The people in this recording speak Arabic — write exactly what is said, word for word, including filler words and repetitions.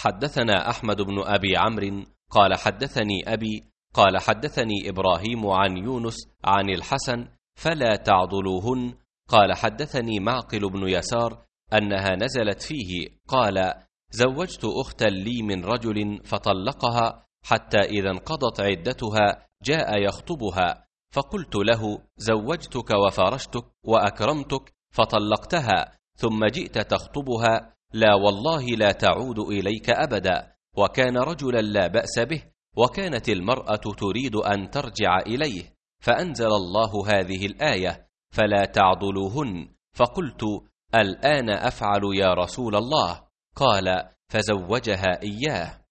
حدثنا أحمد بن أبي عمرو قال حدثني أبي قال حدثني إبراهيم عن يونس عن الحسن فلا تعضلوهن قال حدثني معقل بن يسار أنها نزلت فيه قال زوجت أختا لي من رجل فطلقها حتى إذا انقضت عدتها جاء يخطبها فقلت له زوجتك وفرشتك وأكرمتك فطلقتها ثم جئت تخطبها لا والله لا تعود إليك أبدا وكان رجلا لا بأس به وكانت المرأة تريد أن ترجع إليه فأنزل الله هذه الآية فلا تعضلوهن فقلت الآن أفعل يا رسول الله قال فزوجها إياه.